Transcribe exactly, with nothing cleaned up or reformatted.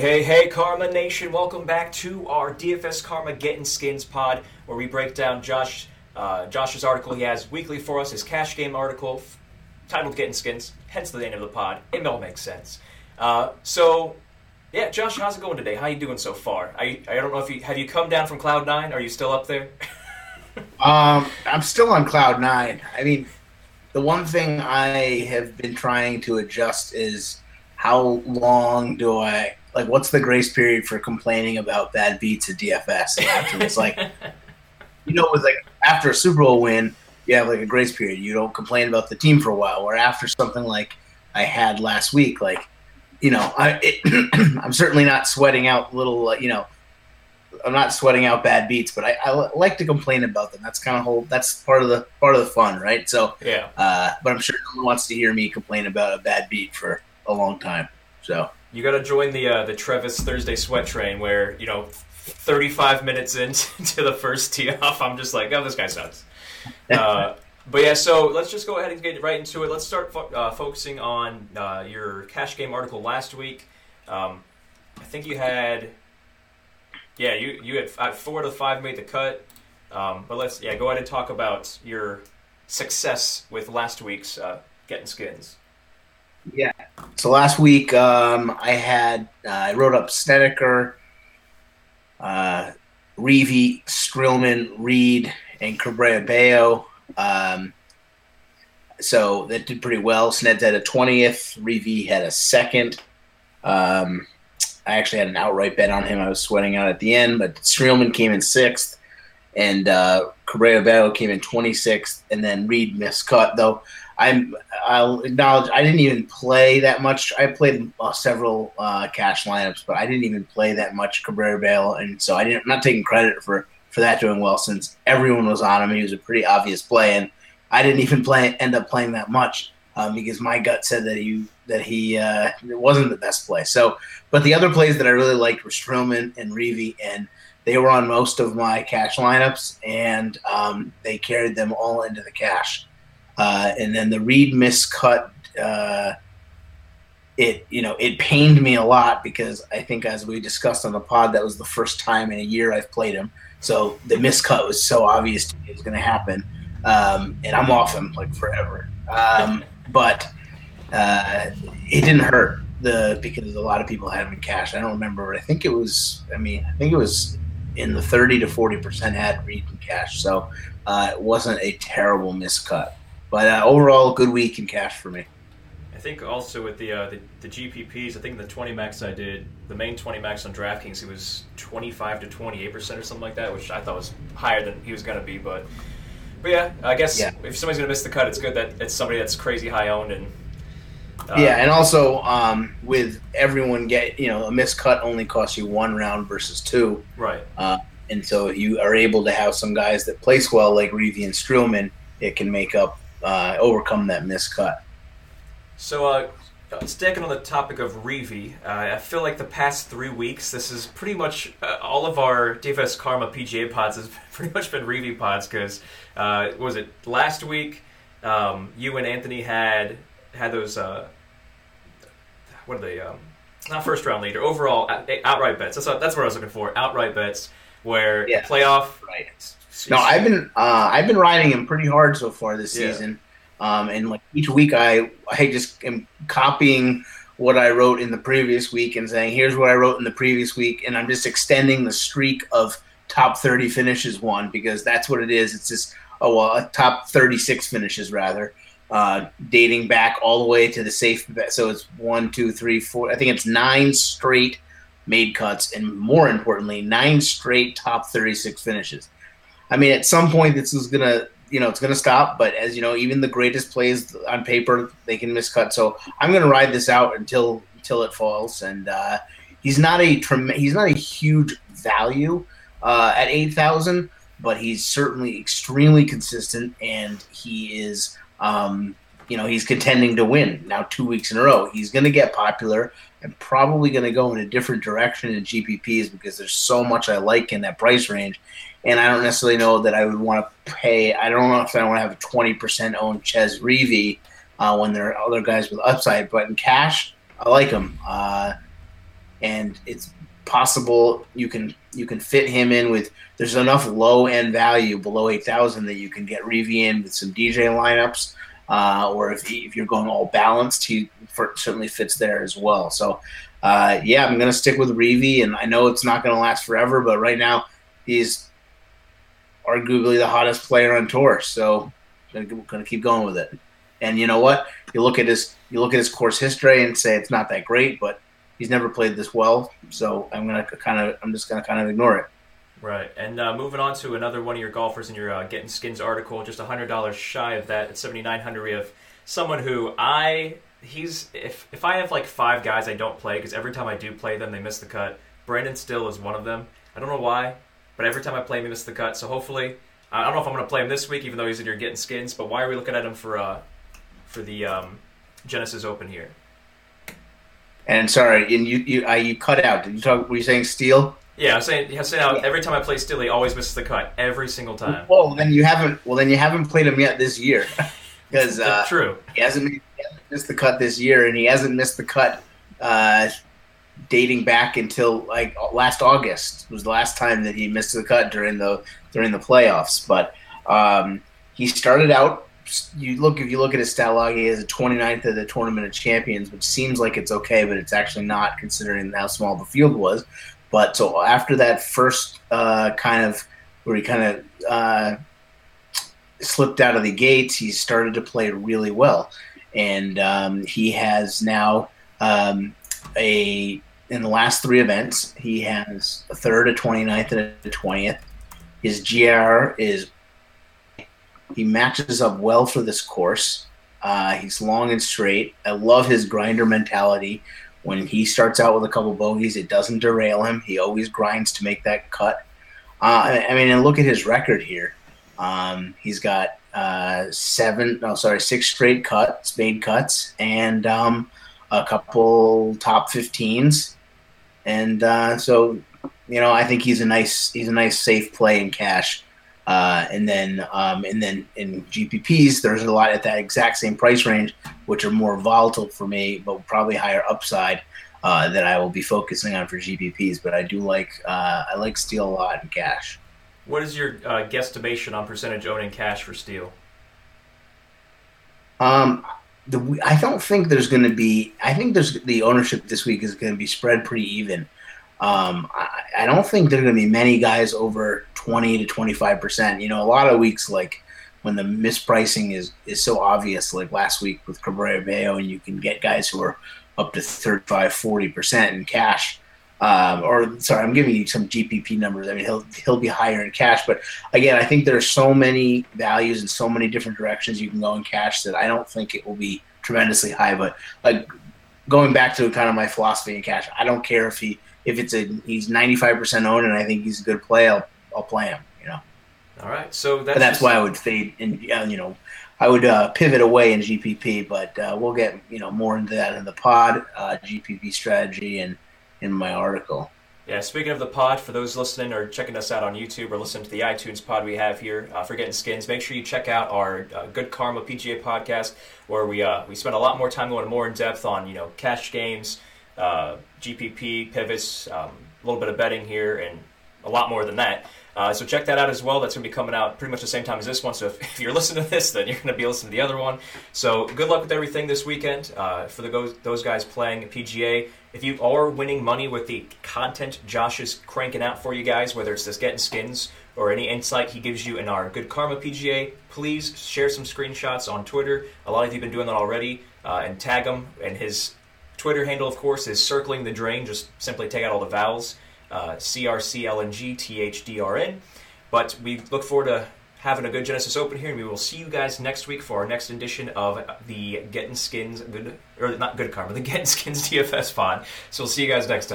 hey, hey, Karma Nation. Welcome back to our D F S Karma Getting Skins pod, where we break down Josh, uh, Josh's article he has weekly for us, his cash game article f- titled Getting Skins, hence the name of the pod. It all makes sense. Uh, so, yeah, Josh, how's it going today? How you doing so far? I I don't know if you, have you come down from Cloud nine? Are you still up there? um, I'm still on Cloud nine. I mean, the one thing I have been trying to adjust is how long do I... Like, what's the grace period for complaining about bad beats at D F S? After it's like, you know, with like after a Super Bowl win, you have like a grace period. You don't complain about the team for a while. Or after something like I had last week, like, you know, I it, I'm certainly not sweating out little, uh, you know, I'm not sweating out bad beats, but I, I like to complain about them. That's kind of whole. That's part of the part of the fun, right? So yeah. Uh, but I'm sure no one wants to hear me complain about a bad beat for a long time. So. You got to join the uh, the Trevis Thursday sweat train where, you know, thirty-five minutes into the first tee off, I'm just like, oh, this guy sucks. Uh, but yeah, so let's just go ahead and get right into it. Let's start fo- uh, focusing on uh, your cash game article last week. Um, I think you had, yeah, you you had uh, four to five made the cut. Um, but let's yeah go ahead and talk about your success with last week's uh, Getting Skins. Yeah. So last week, um, I had uh, I wrote up Snedeker, uh, Reeve, Strillman, Reed, and Cabrera Bello. Um, so that did pretty well. Sneds had a twentieth. Reeve had a second. Um, I actually had an outright bet on him. I was sweating out at the end, but Strillman came in sixth, and uh, Cabrera Bello came in twenty-sixth, and then Reed missed cut though. I'm. I'll acknowledge I didn't even play that much. I played uh, several uh, cash lineups, but I didn't even play that much Cabrera Bello, and so I didn't. I'm not taking credit for, for that doing well since everyone was on him. He was a pretty obvious play, and I didn't even play end up playing that much um, because my gut said that he that he uh, it wasn't the best play. So, but the other plays that I really liked were Strillman and Reeve, and they were on most of my cash lineups, and um, they carried them all into the cash. Uh, and then the Reed miscut, uh, it you know it pained me a lot because I think as we discussed on the pod, that was the first time in a year I've played him. So the miscut was so obvious to me it was going to happen, um, and I'm off him like forever. Um, but uh, it didn't hurt the because a lot of people had him in cash. I don't remember. I think it was. I mean, I think it was in the thirty to forty percent had Reed in cash. So uh, it wasn't a terrible miscut. But uh, overall, good week in cash for me. I think also with the, uh, the the G P Ps, I think the twenty max I did, the main twenty max on DraftKings, it was twenty-five to twenty-eight percent or something like that, which I thought was higher than he was going to be. But but yeah, I guess yeah. If somebody's going to miss the cut, it's good that it's somebody that's crazy high owned. and uh, Yeah, and also um, with everyone get, you know, a miscut only costs you one round versus two. Right. Uh, and so you are able to have some guys that place well like Reeve and Strillman. It can make up Uh, overcome that miscut. So, uh, sticking on the topic of Reeve, uh, I feel like the past three weeks, this is pretty much uh, all of our D F S Karma P G A pods has pretty much been Reeve pods because, uh, what was it, last week, um, you and Anthony had had those, uh, what are they, um, not first round leader, overall outright bets. That's what, that's what I was looking for, outright bets, where yeah. playoff... Right. No, I've been uh, I've been riding him pretty hard so far this season, yeah. um, and like each week I I just am copying what I wrote in the previous week and saying here's what I wrote in the previous week, and I'm just extending the streak of top thirty finishes one because that's what it is. It's just oh well, a top thirty-six finishes rather, uh, dating back all the way to the safe bet. So it's one, two, three, four. I think it's nine straight made cuts, and more importantly, nine straight top thirty-six finishes. I mean, at some point, this is gonna, you know, it's gonna stop. But as you know, even the greatest plays on paper, they can miscut. So I'm gonna ride this out until until it falls. And uh, he's not a he's not a huge value uh, at eight thousand, but he's certainly extremely consistent, and he is, um, you know, he's contending to win now two weeks in a row. He's gonna get popular. I'm probably gonna go in a different direction in G P Ps because there's so much I like in that price range. And I don't necessarily know that I would want to pay. I don't know if I want to have a twenty percent owned Ches Reeve uh, when there are other guys with upside. But in cash, I like him. Uh, and it's possible you can you can fit him in with. There's enough low end value below eight thousand that you can get Reavie in with some D J lineups, uh, or if he, if you're going all balanced, he for, certainly fits there as well. So, uh, yeah, I'm gonna stick with Reavie, and I know it's not gonna last forever, but right now he's arguably the hottest player on tour. So, I'm gonna, gonna keep going with it. And you know what? You look at his you look at his course history and say it's not that great, but he's never played this well. So I'm gonna kind of I'm just gonna kind of ignore it. Right. And uh, moving on to another one of your golfers in your uh, Getting Skins article, just one hundred dollars shy of that at seventy-nine hundred. We have someone who I he's if if I have like five guys I don't play because every time I do play them they miss the cut. Brandon Still is one of them. I don't know why, but every time I play him he misses the cut. So hopefully I don't know if I'm gonna play him this week, even though he's in your Getting Skins. But why are we looking at him for uh for the um, Genesis Open here? And sorry, and you you uh, you cut out. Did you talk? Were you saying Steele? Yeah, I'm saying, I'm saying out, yeah. Every time I play Steele, he always misses the cut every single time. Well, then you haven't. Well, then you haven't played him yet this year, because uh, true. He hasn't, he hasn't missed the cut this year, and he hasn't missed the cut uh, dating back until like last August was the last time that he missed the cut during the during the playoffs. But um, he started out. You look if you look at his stat log, he has a twenty-ninth of the Tournament of Champions, which seems like it's okay, but it's actually not considering how small the field was. But so after that first uh, kind of where he kind of uh, slipped out of the gates, he started to play really well, and um, he has now um, a in the last three events he has a third, a twenty-ninth, and a twentieth. His G R is he matches up well for this course. Uh, he's long and straight. I love his grinder mentality. When he starts out with a couple bogeys, it doesn't derail him. He always grinds to make that cut. Uh, I mean, and look at his record here. Um, he's got uh, seven, no, sorry, six straight cuts, made cuts, and um, a couple top fifteens. And uh, so, you know, I think he's a nice, he's a nice safe play in cash. Uh, and then, um, and then in G P Ps, there's a lot at that exact same price range, which are more volatile for me, but probably higher upside uh, that I will be focusing on for G P Ps. But I do like, uh, I like Steele a lot in cash. What is your uh, guesstimation on percentage owning cash for Steele? Um, the I don't think there's going to be. I think there's the ownership this week is going to be spread pretty even. Um, I, I don't think there are going to be many guys over twenty to twenty-five percent. You know, a lot of weeks like when the mispricing is, is so obvious, like last week with Cabrera Bello, and you can get guys who are up to thirty-five, forty percent in cash. Um, or sorry, I'm giving you some G P P numbers. I mean, he'll he'll be higher in cash, but again, I think there are so many values and so many different directions you can go in cash that I don't think it will be tremendously high. But like going back to kind of my philosophy in cash, I don't care if he. If it's a he's ninety-five percent owned and I think he's a good play, I'll I'll play him. You know. All right, so that's, but that's just... why I would fade and uh, you know I would uh, pivot away in G P P, but uh, we'll get you know more into that in the pod uh, G P P strategy and in my article. Yeah, speaking of the pod, for those listening or checking us out on YouTube or listening to the iTunes pod we have here uh, for Getting Skins, make sure you check out our uh, Good Karma P G A podcast, where we uh, we spend a lot more time going more in depth on you know cash games. Uh, G P P, pivots, um, a little bit of betting here, and a lot more than that. Uh, so check that out as well. That's going to be coming out pretty much the same time as this one. So if, if you're listening to this, then you're going to be listening to the other one. So good luck with everything this weekend uh, for the those guys playing P G A. If you are winning money with the content Josh is cranking out for you guys, whether it's this Getting Skins or any insight he gives you in our Good Karma P G A, please share some screenshots on Twitter. A lot of you have been doing that already, uh, and tag him. And his Twitter handle, of course, is Circling the Drain. Just simply take out all the vowels, uh, C R C L N G T H D R N. But we look forward to having a good Genesis Open here, and we will see you guys next week for our next edition of the Getting Skins, good or not Good Karma, the Getting Skins D F S pod. So we'll see you guys next time.